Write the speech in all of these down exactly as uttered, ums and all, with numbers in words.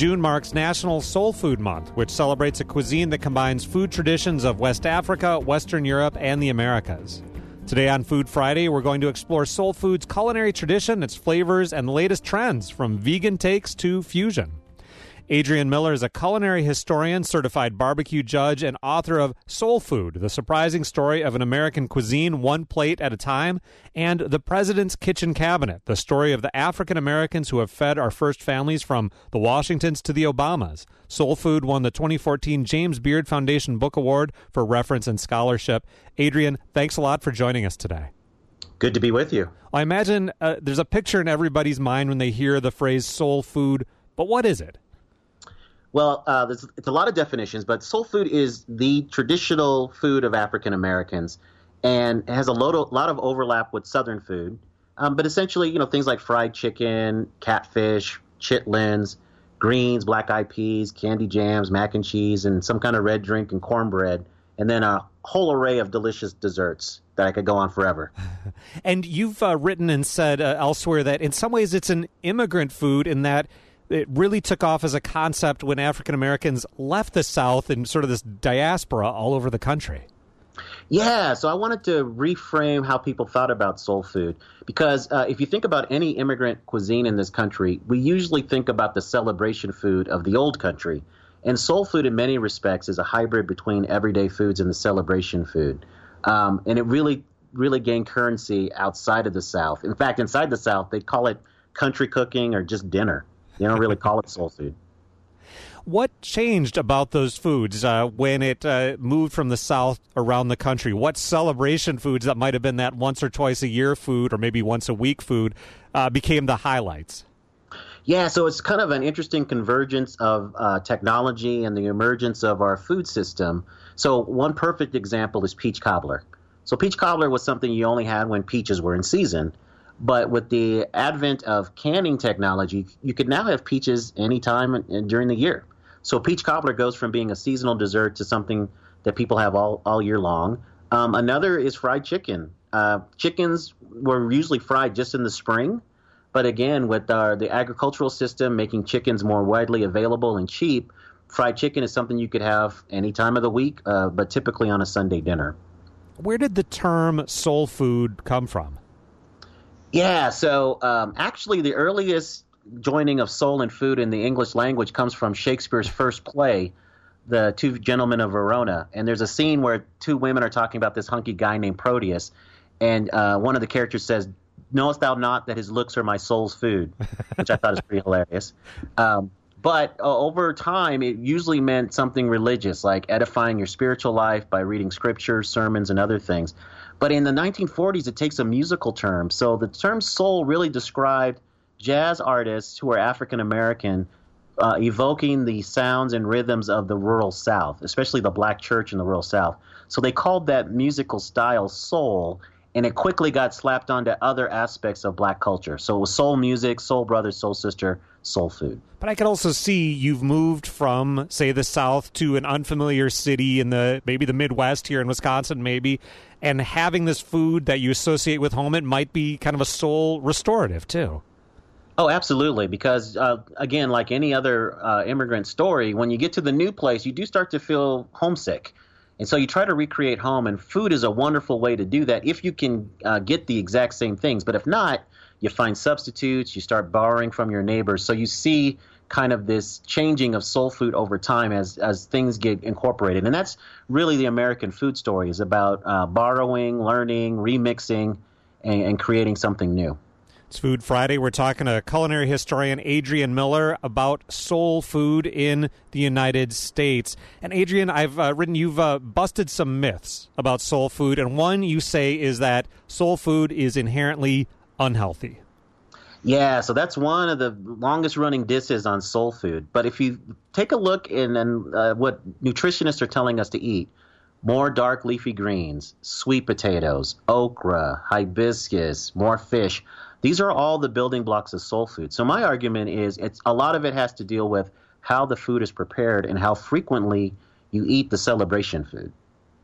June marks National Soul Food Month, which celebrates a cuisine that combines food traditions of West Africa, Western Europe, and the Americas. Today on Food Friday, we're going to explore soul food's culinary tradition, its flavors, and the latest trends, from vegan takes to fusion. Adrian Miller is a culinary historian, certified barbecue judge, and author of Soul Food, the surprising story of an American cuisine one plate at a time, and The President's Kitchen Cabinet, the story of the African Americans who have fed our first families from the Washingtons to the Obamas. Soul Food won the twenty fourteen James Beard Foundation Book Award for reference and scholarship. Adrian, thanks a lot for joining us today. Good to be with you. I imagine uh, there's a picture in everybody's mind when they hear the phrase soul food, but what is it? Well, uh, there's it's a lot of definitions, but soul food is the traditional food of African Americans, and it has a lot of, lot of overlap with Southern food. Um, but essentially, you know, things like fried chicken, catfish, chitlins, greens, black eyed peas, candy jams, mac and cheese, and some kind of red drink and cornbread, and then a whole array of delicious desserts that I could go on forever. And you've uh, written and said uh, elsewhere that in some ways it's an immigrant food in that it really took off as a concept when African Americans left the South and sort of this diaspora all over the country. Yeah, so I wanted to reframe how people thought about soul food, because uh, if you think about any immigrant cuisine in this country, we usually think about the celebration food of the old country. And soul food in many respects is a hybrid between everyday foods and the celebration food. Um, and it really, really gained currency outside of the South. In fact, inside the South, they call it country cooking or just dinner. They don't really call it soul food. What changed about those foods uh, when it uh, moved from the South around the country? What celebration foods that might have been that once or twice a year food or maybe once a week food uh, became the highlights? Yeah, so it's kind of an interesting convergence of uh, technology and the emergence of our food system. So one perfect example is peach cobbler. So peach cobbler was something you only had when peaches were in season. But with the advent of canning technology, you could now have peaches anytime during the year. So peach cobbler goes from being a seasonal dessert to something that people have all, all year long. Um, another is fried chicken. Uh, chickens were usually fried just in the spring. But again, with our, the agricultural system making chickens more widely available and cheap, fried chicken is something you could have any time of the week, uh, but typically on a Sunday dinner. Where did the term soul food come from? Yeah, so um, actually the earliest joining of soul and food in the English language comes from Shakespeare's first play, The Two Gentlemen of Verona. And there's a scene where two women are talking about this hunky guy named Proteus. And uh, one of the characters says, "Knowest thou not that his looks are my soul's food?" Which I thought is pretty hilarious. Um, but uh, over time, it usually meant something religious, like edifying your spiritual life by reading scriptures, sermons, and other things. But in the nineteen forties, it takes a musical term. So the term soul really described jazz artists who are African American uh, evoking the sounds and rhythms of the rural South, especially the black church in the rural South. So they called that musical style soul, and it quickly got slapped onto other aspects of black culture. So it was soul music, soul brother, soul sister, soul food. But I could also see you've moved from, say, the South to an unfamiliar city in the maybe the Midwest here in Wisconsin, maybe, and having this food that you associate with home, it might be kind of a soul restorative too. Oh, absolutely. Because, uh, again, like any other uh, immigrant story, when you get to the new place, you do start to feel homesick. And so you try to recreate home, and food is a wonderful way to do that if you can uh, get the exact same things. But if not, you find substitutes, you start borrowing from your neighbors. So you see kind of this changing of soul food over time as as things get incorporated. And that's really the American food story, is about uh, borrowing, learning, remixing, and, and creating something new. It's Food Friday. We're talking to culinary historian Adrian Miller about soul food in the United States. And Adrian, I've uh, written you've uh, busted some myths about soul food, and one you say is that soul food is inherently unhealthy. Yeah, so that's one of the longest-running disses on soul food. But if you take a look in, in uh, what nutritionists are telling us to eat, more dark leafy greens, sweet potatoes, okra, hibiscus, more fish. These are all the building blocks of soul food. So my argument is it's a lot of it has to deal with how the food is prepared and how frequently you eat the celebration food.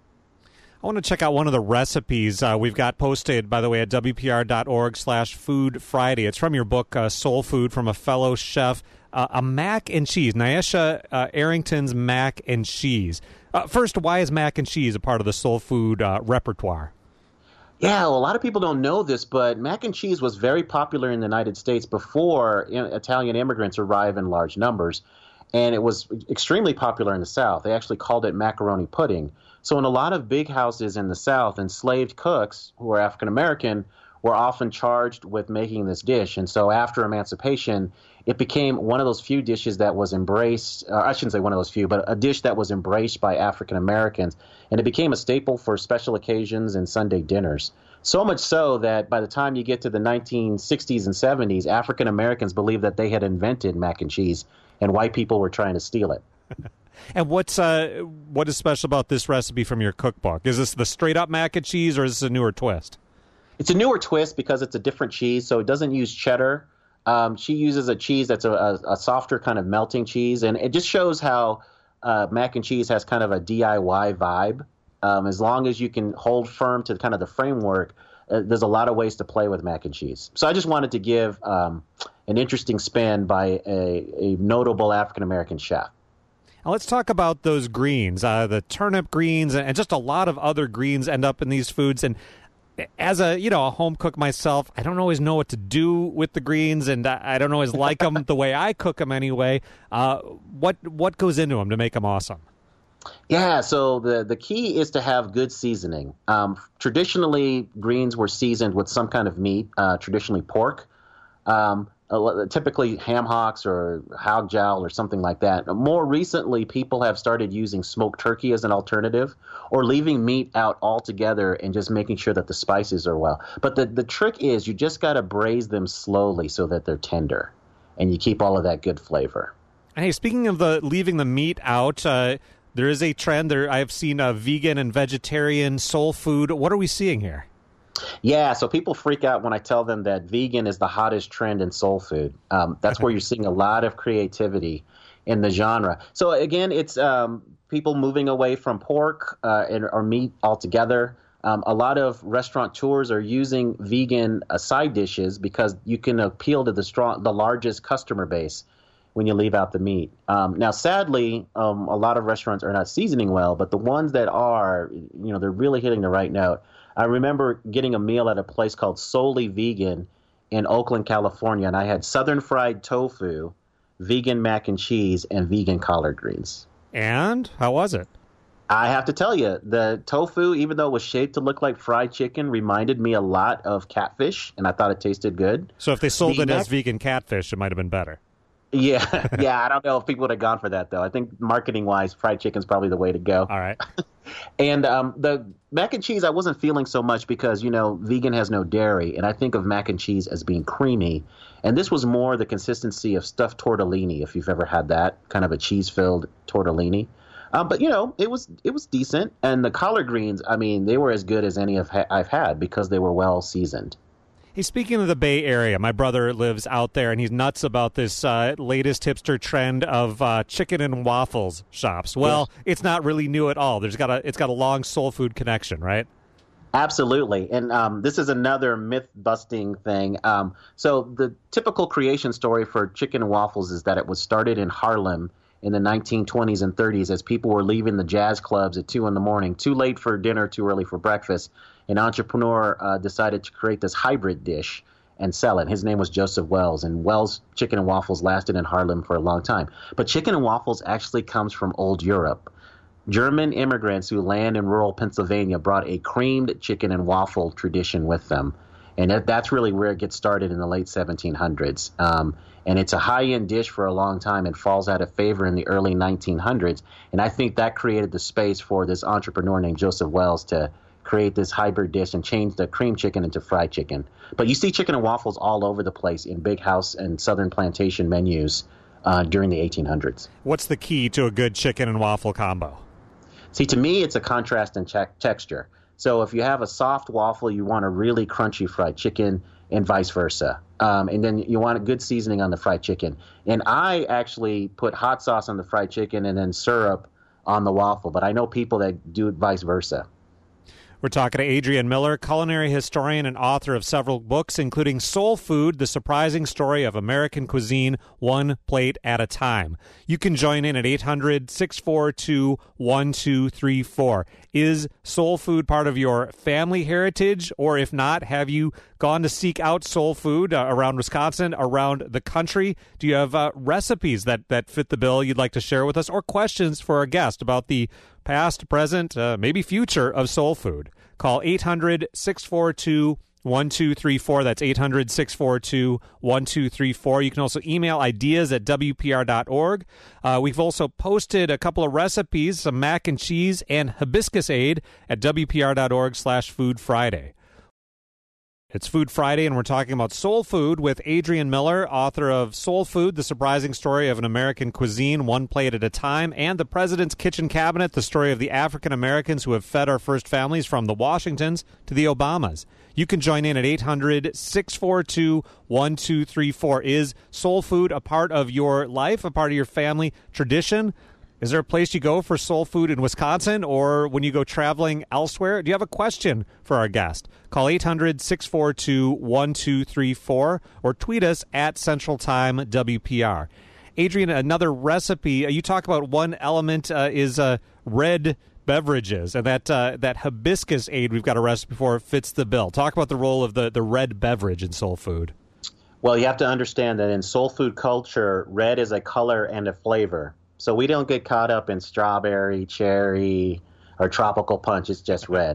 I want to check out one of the recipes uh, we've got posted, by the way, at W P R dot org slash Food Friday. It's from your book, uh, Soul Food, from a fellow chef. Uh, uh, a mac and cheese, Nyesha uh, Arrington's mac and cheese. Uh, first, why is mac and cheese a part of the soul food uh, repertoire? Yeah, well, a lot of people don't know this, but mac and cheese was very popular in the United States before Italian immigrants arrived in large numbers. And it was extremely popular in the South. They actually called it macaroni pudding. So in a lot of big houses in the South, enslaved cooks who were African American were often charged with making this dish. And so after emancipation, it became one of those few dishes that was embraced, uh, I shouldn't say one of those few, but a dish that was embraced by African Americans. And it became a staple for special occasions and Sunday dinners. So much so that by the time you get to the nineteen sixties and seventies, African Americans believed that they had invented mac and cheese, and white people were trying to steal it. And what's uh, what is special about this recipe from your cookbook? Is this the straight-up mac and cheese, or is this a newer twist? It's a newer twist because it's a different cheese, so it doesn't use cheddar. Um, she uses a cheese that's a, a, a softer kind of melting cheese, and it just shows how uh, mac and cheese has kind of a D I Y vibe. Um, as long as you can hold firm to kind of the framework, uh, there's a lot of ways to play with mac and cheese. So I just wanted to give um, an interesting spin by a, a notable African-American chef. Now let's talk about those greens, uh, the turnip greens, and just a lot of other greens end up in these foods. And as a you know a home cook myself, I don't always know what to do with the greens, and I don't always like them the way I cook them anyway. Uh, what what goes into them to make them awesome? Yeah, so the, the key is to have good seasoning. Um, traditionally, greens were seasoned with some kind of meat, uh, traditionally pork, um, uh, typically ham hocks or hog jowl or something like that. More recently, people have started using smoked turkey as an alternative, or leaving meat out altogether and just making sure that the spices are well. But the, the trick is you just got to braise them slowly so that they're tender, and you keep all of that good flavor. Hey, speaking of the leaving the meat out, uh, there is a trend there. I've seen a vegan and vegetarian soul food. What are we seeing here? Yeah, so people freak out when I tell them that vegan is the hottest trend in soul food. Um, that's where you're seeing a lot of creativity in the genre. So again, it's um, people moving away from pork uh, and, or meat altogether. Um, a lot of restaurateurs are using vegan uh, side dishes because you can appeal to the strong, the largest customer base when you leave out the meat. Um, now, sadly, um, a lot of restaurants are not seasoning well, but the ones that are, you know, they're really hitting the right note. I remember getting a meal at a place called Solely Vegan in Oakland, California, and I had southern fried tofu, vegan mac and cheese, and vegan collard greens. And how was it? I have to tell you, the tofu, even though it was shaped to look like fried chicken, reminded me a lot of catfish, and I thought it tasted good. So if they sold the it mac- as vegan catfish, it might have been better. Yeah, yeah. I don't know if people would have gone for that, though. I think marketing-wise, fried chicken's probably the way to go. All right. And um, the mac and cheese, I wasn't feeling so much because, you know, vegan has no dairy, and I think of mac and cheese as being creamy. And this was more the consistency of stuffed tortellini, if you've ever had that, kind of a cheese-filled tortellini. Um, but, you know, it was it was decent. And the collard greens, I mean, they were as good as any I've, ha- I've had because they were well seasoned. Hey, speaking of the Bay Area, my brother lives out there, and he's nuts about this uh, latest hipster trend of uh, chicken and waffles shops. Well, yes. It's not really new at all. There's got a it's got a long soul food connection, right? Absolutely. And um, this is another myth-busting thing. Um, so the typical creation story for chicken and waffles is that it was started in Harlem in the nineteen twenties and thirties as people were leaving the jazz clubs at two in the morning, too late for dinner, too early for breakfast. An entrepreneur uh, decided to create this hybrid dish and sell it. His name was Joseph Wells, and Wells' chicken and waffles lasted in Harlem for a long time. But chicken and waffles actually comes from old Europe. German immigrants who land in rural Pennsylvania brought a creamed chicken and waffle tradition with them. And that, that's really where it gets started in the late seventeen hundreds. Um, and it's a high-end dish for a long time and falls out of favor in the early nineteen hundreds. And I think that created the space for this entrepreneur named Joseph Wells to create this hybrid dish and change the cream chicken into fried chicken. But you see chicken and waffles all over the place in big house and southern plantation menus uh, during the eighteen hundreds. What's the key to a good chicken and waffle combo? See, to me, it's a contrast in che- texture. So if you have a soft waffle, you want a really crunchy fried chicken, and vice versa. Um, and then you want a good seasoning on the fried chicken. And I actually put hot sauce on the fried chicken and then syrup on the waffle, but I know people that do it vice versa. We're talking to Adrienne Miller, culinary historian and author of several books, including Soul Food, The Surprising Story of American Cuisine, One Plate at a Time. You can join in at eight hundred, six four two, one two three four. Is soul food part of your family heritage? Or if not, have you gone to seek out soul food uh, around Wisconsin, around the country? Do you have uh, recipes that, that fit the bill you'd like to share with us, or questions for our guest about the past, present, uh, maybe future of soul food? Call eight hundred, six four two, one two three four. That's eight hundred, six four two, one two three four. You can also email ideas at W P R dot org. Uh, we've also posted a couple of recipes, some mac and cheese and hibiscus aid at W P R dot org slash Food Friday. It's Food Friday, and we're talking about soul food with Adrienne Miller, author of Soul Food, The Surprising Story of an American Cuisine, One Plate at a Time, and The President's Kitchen Cabinet, the story of the African Americans who have fed our first families from the Washingtons to the Obamas. You can join in at eight hundred, six four two, one two three four. Is soul food a part of your life, a part of your family tradition? Is there a place you go for soul food in Wisconsin, or when you go traveling elsewhere? Do you have a question for our guest? Call eight hundred, six four two, one two three four or tweet us at Central Time W P R. Adrienne, another recipe. You talk about one element uh, is uh, red beverages, and that uh, that hibiscus aid we've got a recipe for fits the bill. Talk about the role of the, the red beverage in soul food. Well, you have to understand that in soul food culture, red is a color and a flavor. So we don't get caught up in strawberry, cherry, or tropical punch. It's just red.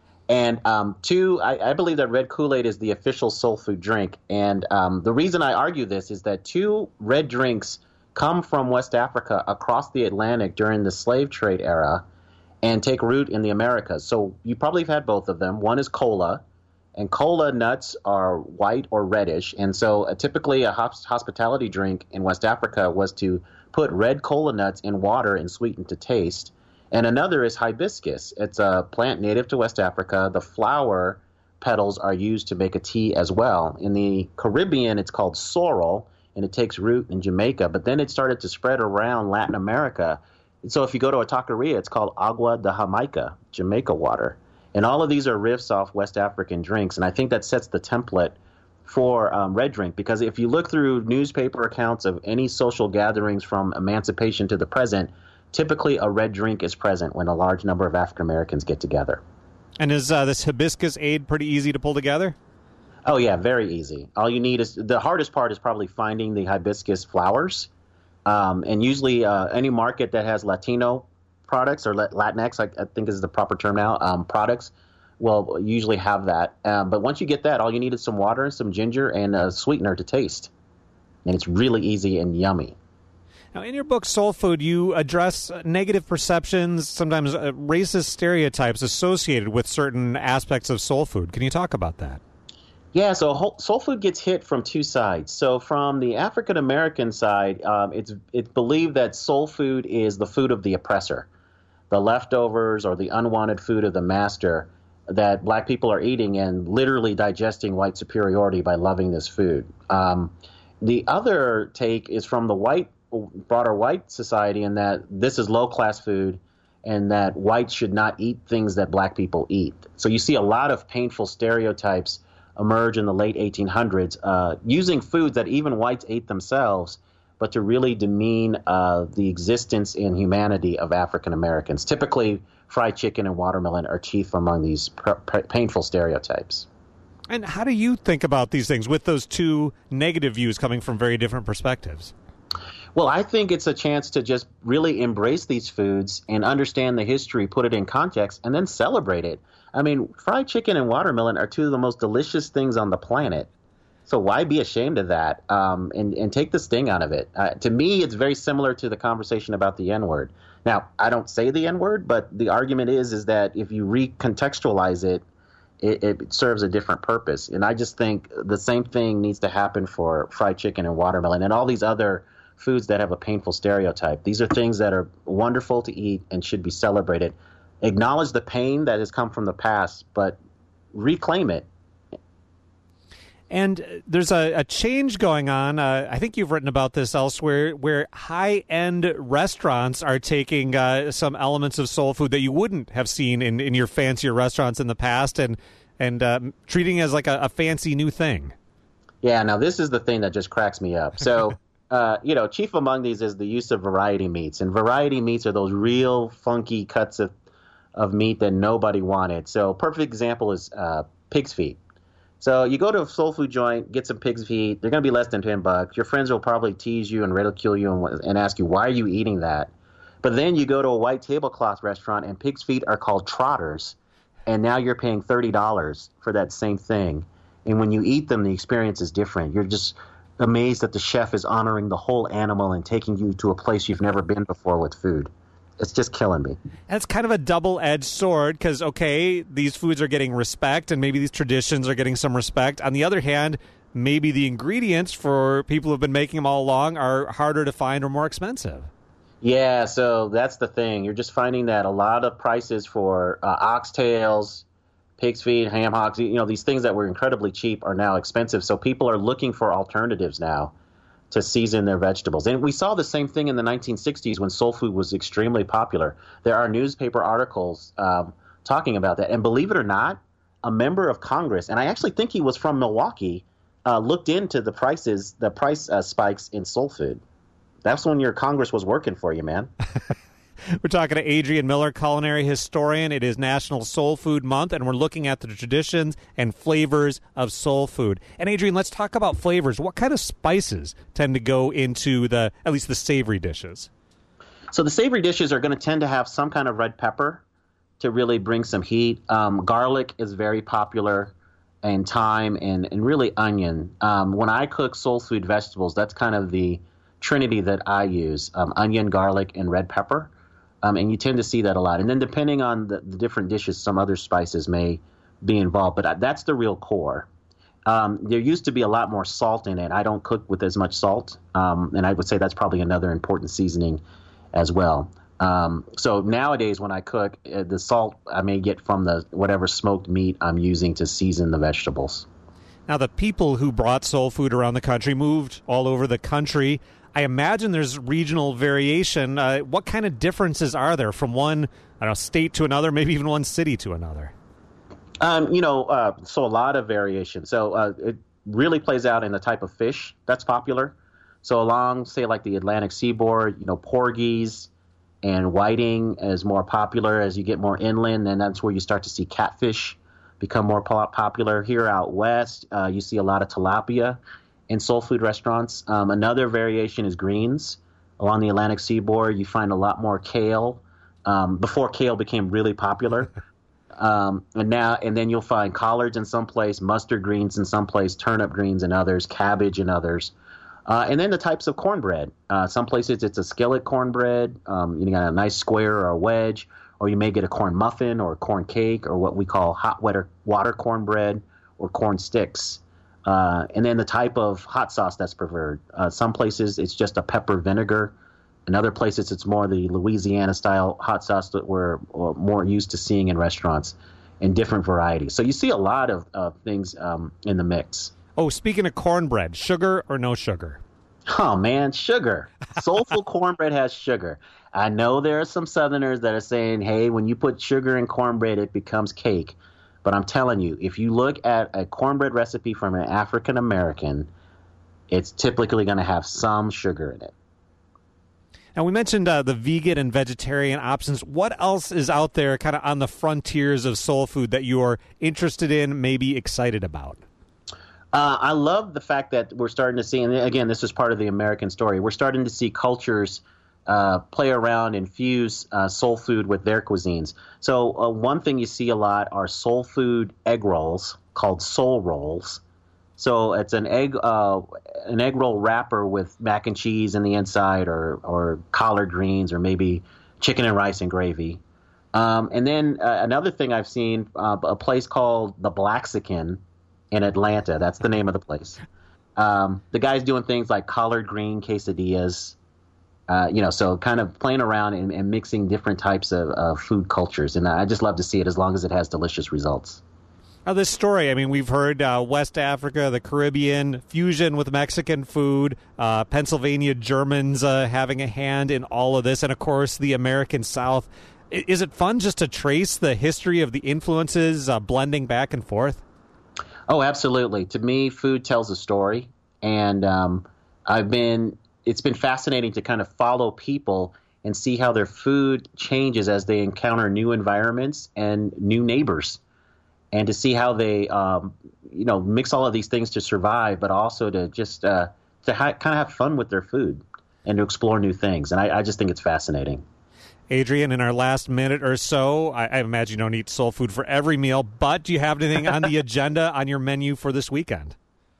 And um, two, I, I believe that red Kool-Aid is the official soul food drink. And um, the reason I argue this is that two red drinks come from West Africa across the Atlantic during the slave trade era and take root in the Americas. So you probably have had both of them. One is cola, and cola nuts are white or reddish. And so uh, typically a hosp- hospitality drink in West Africa was to put red cola nuts in water and sweeten to taste. And another is hibiscus. It's a plant native to West Africa. The flower petals are used to make a tea as well. In the Caribbean, it's called sorrel, and it takes root in Jamaica. But then it started to spread around Latin America. And so if you go to a taqueria, it's called agua de Jamaica, Jamaica water. And all of these are riffs off West African drinks. And I think that sets the template for um, red drink, because if you look through newspaper accounts of any social gatherings from emancipation to the present, typically a red drink is present when a large number of African Americans get together. And is uh, this hibiscus aid pretty easy to pull together? Oh, yeah, very easy. All you need is, the hardest part is probably finding the hibiscus flowers. Um, and usually uh, any market that has Latino products, or Latinx, I, I think is the proper term now, um, products, will usually have that. Um, but once you get that, all you need is some water and some ginger and a sweetener to taste. And it's really easy and yummy. Now, in your book, Soul Food, you address negative perceptions, sometimes uh, racist stereotypes associated with certain aspects of soul food. Can you talk about that? Yeah, so soul food gets hit from two sides. So from the African-American side, um, it's it's believed that soul food is the food of the oppressor, the leftovers or the unwanted food of the master, that black people are eating and literally digesting white superiority by loving this food. Um, the other take is from the white, broader white society, in that this is low-class food and that whites should not eat things that black people eat. So you see a lot of painful stereotypes emerge in the late eighteen hundreds, uh, using foods that even whites ate themselves, but to really demean uh, the existence and humanity of African Americans. Typically, fried chicken and watermelon are chief among these pr- pr- painful stereotypes. And how do you think about these things with those two negative views coming from very different perspectives? Well, I think it's a chance to just really embrace these foods and understand the history, put it in context, and then celebrate it. I mean, fried chicken and watermelon are two of the most delicious things on the planet. So why be ashamed of that um, and, and take the sting out of it? Uh, to me, it's very similar to the conversation about the N-word. Now, I don't say the N-word, but the argument is is that if you recontextualize it, it, it serves a different purpose. And I just think the same thing needs to happen for fried chicken and watermelon and all these other foods that have a painful stereotype. These are things that are wonderful to eat and should be celebrated. Acknowledge the pain that has come from the past, but reclaim it. And there's a, a change going on. Uh, I think you've written about this elsewhere, where high-end restaurants are taking uh, some elements of soul food that you wouldn't have seen in, in your fancier restaurants in the past, and and uh, treating it as like a, a fancy new thing. Yeah, now this is the thing that just cracks me up. So, uh, you know, chief among these is the use of variety meats, and variety meats are those real funky cuts of of meat that nobody wanted. So, perfect example is uh, pig's feet. So you go to a soul food joint, get some pig's feet. They're going to be less than ten bucks. Your friends will probably tease you and ridicule you and, and ask you, why are you eating that? But then you go to a white tablecloth restaurant and pig's feet are called trotters. And now you're paying thirty dollars for that same thing. And when you eat them, the experience is different. You're just amazed that the chef is honoring the whole animal and taking you to a place you've never been before with food. It's just killing me. And it's kind of a double-edged sword because, okay, these foods are getting respect and maybe these traditions are getting some respect. On the other hand, maybe the ingredients for people who have been making them all along are harder to find or more expensive. Yeah, so that's the thing. You're just finding that a lot of prices for uh, oxtails, pig's feet, ham hocks, you know, these things that were incredibly cheap are now expensive. So people are looking for alternatives now to season their vegetables. And we saw the same thing in the nineteen sixties when soul food was extremely popular. There are newspaper articles um, talking about that. And believe it or not, a member of Congress, and I actually think he was from Milwaukee, uh, looked into the prices, the price uh, spikes in soul food. That's when your Congress was working for you, man. We're talking to Adrian Miller, culinary historian. It is National Soul Food Month, and we're looking at the traditions and flavors of soul food. And Adrian, let's talk about flavors. What kind of spices tend to go into the, at least the savory dishes? So the savory dishes are going to tend to have some kind of red pepper to really bring some heat. Um, garlic is very popular, and thyme, and, and really onion. Um, when I cook soul food vegetables, that's kind of the trinity that I use, um, onion, garlic, and red pepper. Um, and you tend to see that a lot. And then depending on the, the different dishes, some other spices may be involved. But that's the real core. Um, there used to be a lot more salt in it. I don't cook with as much salt. Um, and I would say that's probably another important seasoning as well. Um, so nowadays when I cook, uh, the salt I may get from the whatever smoked meat I'm using to season the vegetables. Now, the people who brought soul food around the country moved all over the country. I imagine there's regional variation. Uh, what kind of differences are there from one, I don't know, state to another, maybe even one city to another? Um, you know, uh, so a lot of variation. So uh, it really plays out in the type of fish that's popular. So along, say, like the Atlantic seaboard, you know, porgies and whiting is more popular. As you get more inland, then that's where you start to see catfish become more po- popular. Here out west, uh, you see a lot of tilapia in soul food restaurants. Um, another variation is greens. Along the Atlantic seaboard, you find a lot more kale. Um, before kale became really popular. Um, and now, and then you'll find collards in some place, mustard greens in some place, turnip greens in others, cabbage in others. Uh, and then the types of cornbread. Uh, some places it's a skillet cornbread. Um, you got a nice square or a wedge, or you may get a corn muffin or a corn cake, or what we call hot water, water cornbread or corn sticks. Uh, and then the type of hot sauce that's preferred. Uh, some places it's just a pepper vinegar. In other places it's more the Louisiana-style hot sauce that we're uh, more used to seeing in restaurants in different varieties. So you see a lot of uh, things um, in the mix. Oh, speaking of cornbread, sugar or no sugar? Oh, man, sugar. Soulful cornbread has sugar. I know there are some Southerners that are saying, hey, when you put sugar in cornbread, it becomes cake. But I'm telling you, if you look at a cornbread recipe from an African American, it's typically going to have some sugar in it. Now, we mentioned uh, the vegan and vegetarian options. What else is out there kind of on the frontiers of soul food that you're interested in, maybe excited about? Uh, I love the fact that we're starting to see, and again, this is part of the American story, we're starting to see cultures uh, play around and fuse uh, soul food with their cuisines. So uh, one thing you see a lot are soul food egg rolls called soul rolls. So it's an egg uh, an egg roll wrapper with mac and cheese in the inside, or or collard greens, or maybe chicken and rice and gravy. Um, and then uh, another thing I've seen, uh, a place called the Blaxican in Atlanta. That's the name of the place. Um, the guy's doing things like collard green quesadillas. Uh, you know, so kind of playing around and, and mixing different types of uh, food cultures. And I just love to see it as long as it has delicious results. Now, this story, I mean, we've heard uh, West Africa, the Caribbean, fusion with Mexican food, uh, Pennsylvania Germans uh, having a hand in all of this, and, of course, the American South. I- is it fun just to trace the history of the influences uh, blending back and forth? Oh, absolutely. To me, food tells a story, and um, I've been it's been fascinating to kind of follow people and see how their food changes as they encounter new environments and new neighbors, and to see how they, um, you know, mix all of these things to survive, but also to just uh, to ha- kind of have fun with their food and to explore new things. And I, I just think it's fascinating. Adrian, in our last minute or so, I, I imagine you don't eat soul food for every meal, but do you have anything on the agenda on your menu for this weekend?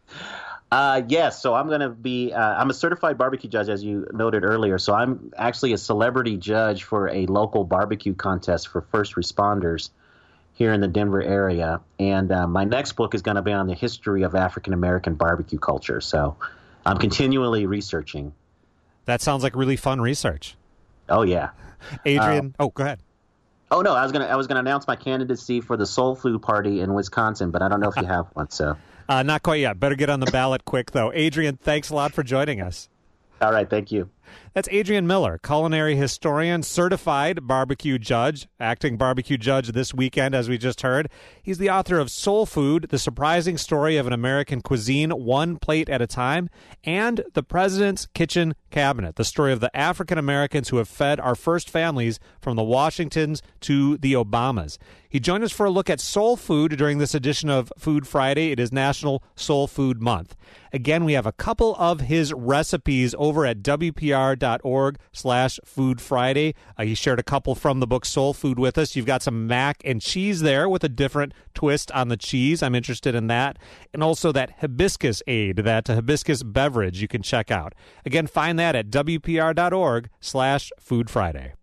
Uh, yes, so I'm going to be, uh, I'm a certified barbecue judge, as you noted earlier. So I'm actually a celebrity judge for a local barbecue contest for first responders here in the Denver area. And uh, my next book is going to be on the history of African-American barbecue culture. So I'm continually researching. That sounds like really fun research. Oh, yeah. Adrian, uh, oh, go ahead. Oh, no, I was going to I was going to announce my candidacy for the Soul Food Party in Wisconsin, but I don't know if you have one, so. Uh, not quite yet. Better get on the ballot quick, though. Adrian, thanks a lot for joining us. All right, thank you. That's Adrian Miller, culinary historian, certified barbecue judge, acting barbecue judge this weekend, as we just heard. He's the author of Soul Food, The Surprising Story of an American Cuisine, One Plate at a Time, and The President's Kitchen Cabinet, the story of the African Americans who have fed our first families from the Washingtons to the Obamas. He joined us for a look at soul food during this edition of Food Friday. It is National Soul Food Month. Again, we have a couple of his recipes over at W P R dot org slash Food Friday. Uh, he shared a couple from the book Soul Food with us. You've got some mac and cheese there with a different twist on the cheese. I'm interested in that. And also that hibiscus aid, that hibiscus beverage you can check out. Again, find that at W P R dot org slash Food Friday.